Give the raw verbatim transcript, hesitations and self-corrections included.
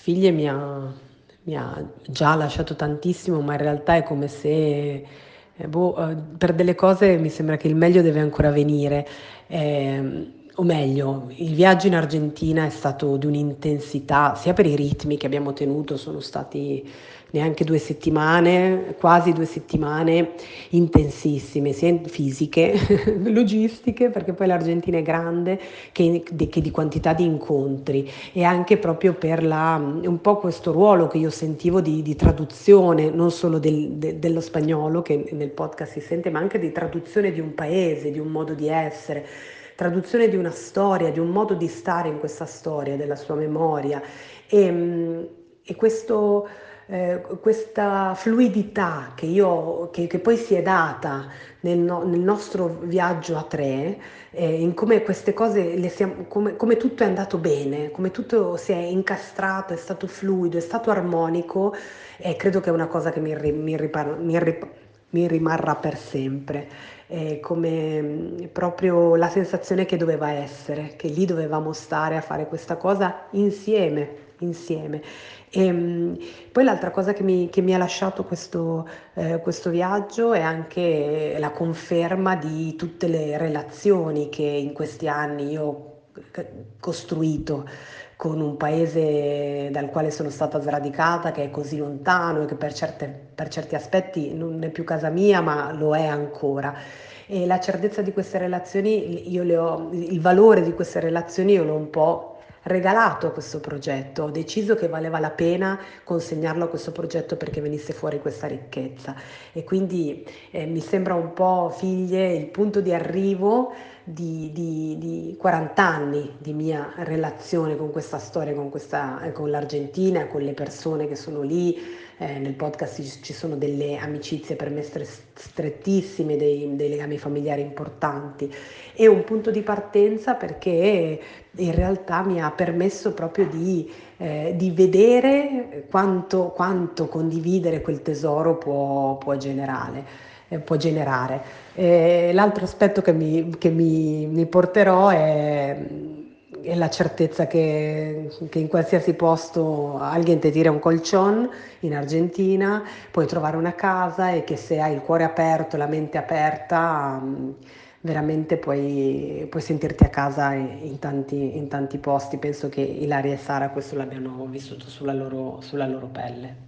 figlie mi ha mi ha già lasciato tantissimo, ma in realtà è come se, ehm, boh, uhm, per delle cose mi sembra che il meglio deve ancora venire. Ehm, o meglio, il viaggio in Argentina è stato di un'intensità, sia per i ritmi che abbiamo tenuto, sono stati neanche due settimane, quasi due settimane intensissime, sia in fisiche, logistiche, perché poi l'Argentina è grande, che di che di quantità di incontri e anche proprio per la un po' questo ruolo che io sentivo di di traduzione, non solo del de dello spagnolo che nel podcast si sente, ma anche di traduzione di un paese, di un modo di essere, traduzione di una storia, di un modo di stare in questa storia, della sua memoria. Ehm, e questo ehm, questa fluidità che io che che poi si è data nel no nel nostro viaggio a tre, ehm, in come queste cose le siam come come tutto è andato bene, come tutto si è incastrato, è stato fluido, è stato armonico, e credo che è una cosa che mi ri mi ripar mi rip mi rimarrà per sempre. È come, mhmm, proprio la sensazione che doveva essere, che lì dovevamo stare a fare questa cosa insieme, insieme. Ehm, Poi l'altra cosa che mi che mi ha lasciato questo ehm, questo viaggio è anche la conferma di tutte le relazioni che in questi anni io ho c costruito con un paese dal quale sono stata sradicata, che è così lontano e che per certe per certi aspetti non è più casa mia, ma lo è ancora. E la certezza di queste relazioni io le ho il valore di queste relazioni io l'ho un po' regalato a questo progetto. Ho deciso che valeva la pena consegnarlo a questo progetto perché venisse fuori questa ricchezza. E quindi, ehm, mi sembra un po', figlie, il punto di arrivo di di di quarant anni di mia relazione con questa storia, con questa ehm, con l'Argentina, con le persone che sono lì. Ehm, nel podcast ci ci sono delle amicizie per me stre strettissime, dei dei legami familiari importanti, e un punto di partenza perché in realtà mi ha permesso proprio di ehm, di vedere quanto quanto condividere quel tesoro può può generare ehm, può generare. Ehm, l'altro aspetto che mi che mi mi porterò è mhmm, è la certezza che che in qualsiasi posto alguien te tira un colchón in Argentina, puoi trovare una casa e che se hai il cuore aperto, la mente aperta, mhmm, veramente puoi puoi sentirti a casa in tanti in tanti posti. Penso che Ilaria e Sara questo l'abbiano vissuto sulla loro sulla loro pelle.